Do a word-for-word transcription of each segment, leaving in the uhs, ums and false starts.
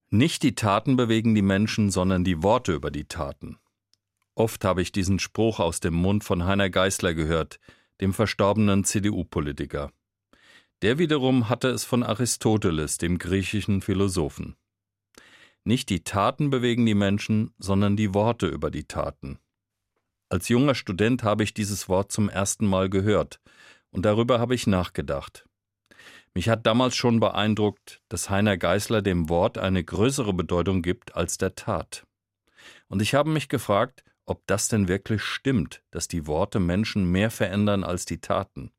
Nicht die Taten bewegen die Menschen, sondern die Worte über die Taten. Oft habe ich diesen Spruch aus dem Mund von Heiner Geißler gehört, dem verstorbenen C D U-Politiker. Der wiederum hatte es von Aristoteles, dem griechischen Philosophen. Nicht die Taten bewegen die Menschen, sondern die Worte über die Taten. Als junger Student habe ich dieses Wort zum ersten Mal gehört und darüber habe ich nachgedacht. Mich hat damals schon beeindruckt, dass Heiner Geißler dem Wort eine größere Bedeutung gibt als der Tat. Und ich habe mich gefragt, ob das denn wirklich stimmt, dass die Worte Menschen mehr verändern als die Taten.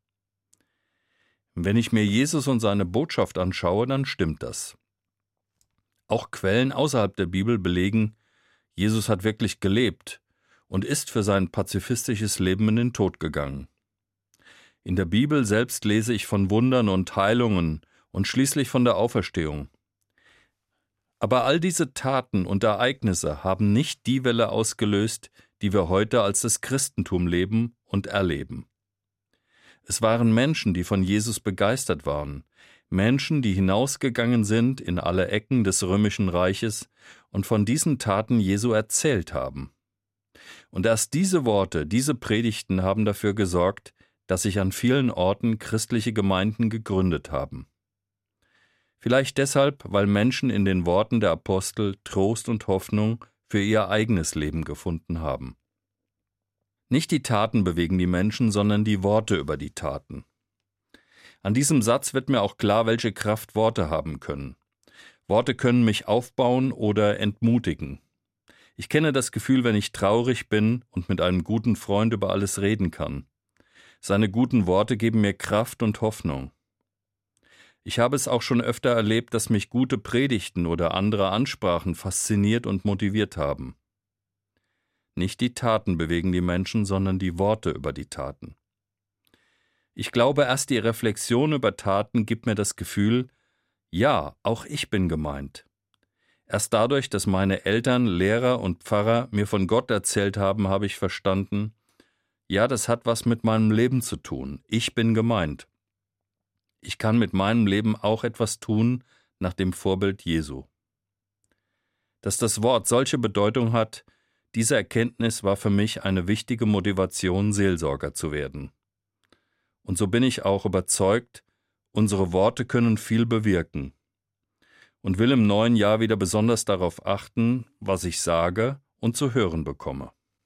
Wenn ich mir Jesus und seine Botschaft anschaue, dann stimmt das. Auch Quellen außerhalb der Bibel belegen, Jesus hat wirklich gelebt und ist für sein pazifistisches Leben in den Tod gegangen. In der Bibel selbst lese ich von Wundern und Heilungen und schließlich von der Auferstehung. Aber all diese Taten und Ereignisse haben nicht die Welle ausgelöst, die wir heute als das Christentum leben und erleben. Es waren Menschen, die von Jesus begeistert waren, Menschen, die hinausgegangen sind in alle Ecken des römischen Reiches und von diesen Taten Jesu erzählt haben. Und erst diese Worte, diese Predigten haben dafür gesorgt, dass sich an vielen Orten christliche Gemeinden gegründet haben. Vielleicht deshalb, weil Menschen in den Worten der Apostel Trost und Hoffnung für ihr eigenes Leben gefunden haben. Nicht die Taten bewegen die Menschen, sondern die Worte über die Taten. An diesem Satz wird mir auch klar, welche Kraft Worte haben können. Worte können mich aufbauen oder entmutigen. Ich kenne das Gefühl, wenn ich traurig bin und mit einem guten Freund über alles reden kann. Seine guten Worte geben mir Kraft und Hoffnung. Ich habe es auch schon öfter erlebt, dass mich gute Predigten oder andere Ansprachen fasziniert und motiviert haben. Nicht die Taten bewegen die Menschen, sondern die Worte über die Taten. Ich glaube, erst die Reflexion über Taten gibt mir das Gefühl, ja, auch ich bin gemeint. Erst dadurch, dass meine Eltern, Lehrer und Pfarrer mir von Gott erzählt haben, habe ich verstanden, ja, das hat was mit meinem Leben zu tun. Ich bin gemeint. Ich kann mit meinem Leben auch etwas tun nach dem Vorbild Jesu. Dass das Wort solche Bedeutung hat, diese Erkenntnis war für mich eine wichtige Motivation, Seelsorger zu werden. Und so bin ich auch überzeugt, unsere Worte können viel bewirken. Und will im neuen Jahr wieder besonders darauf achten, was ich sage und zu hören bekomme.